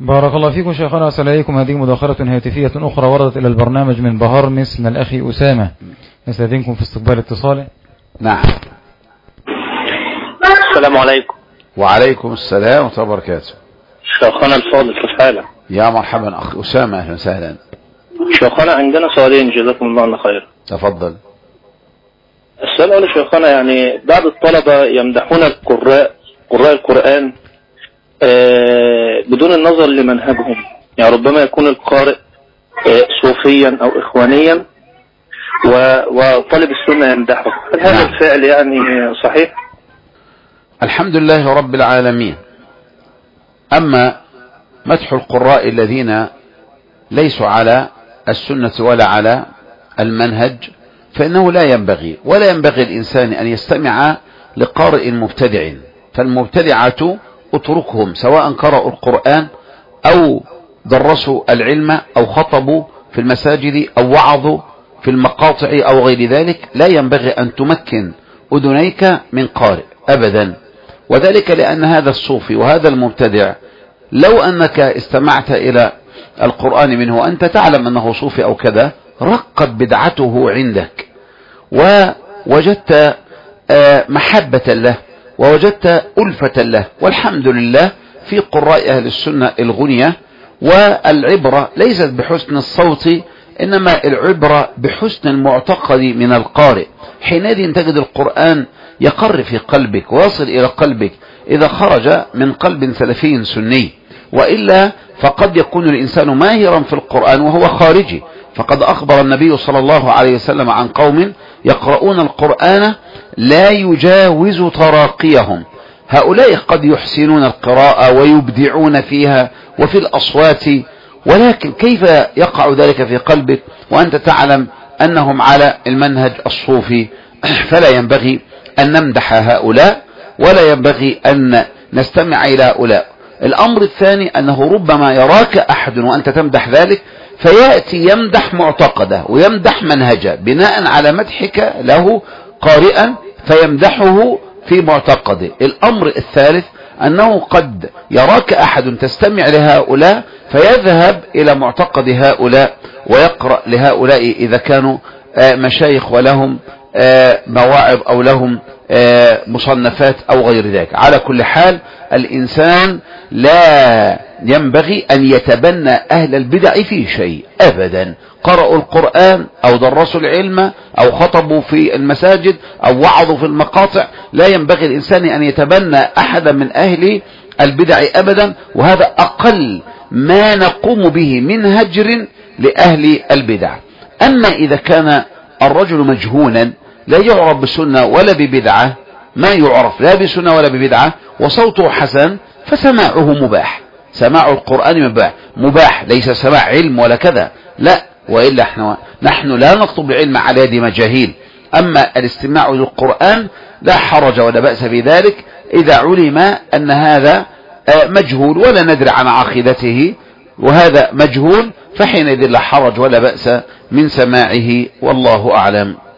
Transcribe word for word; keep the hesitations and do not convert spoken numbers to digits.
بارك الله فيكم شيخنا. السلام عليكم. هذه مداخلة هاتفية أخرى وردت إلى البرنامج من بهرمس من الأخي أسامة، نستأذنكم في استقبال اتصاله. نعم. السلام عليكم. وعليكم السلام ورحمة الله وبركاته. شيخنا الفاضل، كيف حالك؟ يا مرحبا أخي أسامة، أهلا وسهلا. شيخنا عندنا سؤالين جزاكم الله عنا خير. تفضل. السؤال الأول شيخنا، يعني بعض الطلبة يمدحون القراء قراء القرآن آه بدون النظر لمنهجهم، يعني ربما يكون القارئ آه صوفيا أو إخوانيا وطالب السنة يمدحه، هل هذا نعم. الفعل يعني صحيح؟ الحمد لله رب العالمين. أما مدح القراء الذين ليسوا على السنة ولا على المنهج فإنه لا ينبغي، ولا ينبغي الإنسان أن يستمع لقارئ مبتدع، فالمبتدعة اتركهم، سواء قرأوا القرآن أو درسوا العلم أو خطبوا في المساجد أو وعظوا في المقاطع أو غير ذلك، لا ينبغي أن تمكن أذنيك من قارئ أبدا، وذلك لأن هذا الصوفي وهذا المبتدع لو أنك استمعت إلى القرآن منه وأنت تعلم أنه صوفي أو كذا، رقت بدعته عندك ووجدت محبة له ووجدت ألفة له. والحمد لله في قراء أهل السنة الغنية، والعبرة ليست بحسن الصوت إنما العبرة بحسن المعتقد من القارئ. حينئذ تجد القرآن يقر في قلبك ويصل إلى قلبك إذا خرج من قلب سلفي سني، وإلا فقد يكون الإنسان ماهرا في القرآن وهو خارجي. فقد أخبر النبي صلى الله عليه وسلم عن قوم يقرؤون القرآن لا يجاوز تراقيهم، هؤلاء قد يحسنون القراءة ويبدعون فيها وفي الأصوات، ولكن كيف يقع ذلك في قلبك وأنت تعلم أنهم على المنهج الصوفي؟ فلا ينبغي أن نمدح هؤلاء ولا ينبغي أن نستمع إلى هؤلاء. الأمر الثاني أنه ربما يراك أحد وأنت تمدح ذلك فيأتي يمدح معتقده ويمدح منهجه بناء على مدحك له قارئا فيمدحه في معتقده. الأمر الثالث أنه قد يراك أحد تستمع لهؤلاء فيذهب إلى معتقد هؤلاء ويقرأ لهؤلاء إذا كانوا مشايخ ولهم مواعظ أو لهم مصنفات أو غير ذلك. على كل حال الإنسان لا ينبغي أن يتبنى أهل البدع في شيء أبدا، قرأوا القرآن أو درسوا العلم أو خطبوا في المساجد أو وعظوا في المقاطع، لا ينبغي الإنسان أن يتبنى أحدا من أهل البدع أبدا، وهذا أقل ما نقوم به من هجر لأهل البدع. أما إذا كان الرجل مجهولا لا يعرف بسنة ولا ببدعة، ما يعرف لا بسنة ولا ببدعة وصوته حسن، فسماعه مباح، سماع القرآن مباح مباح ليس سماع علم ولا كذا، لا، وإلا احنا نحن لا نطلب العلم على يد مجاهيل. أما الاستماع للقرآن لا حرج ولا بأس بذلك إذا علم أن هذا مجهول ولا ندري عن عقيدته، وهذا مجهول، فحينئذ لا حرج ولا بأس من سماعه، والله أعلم.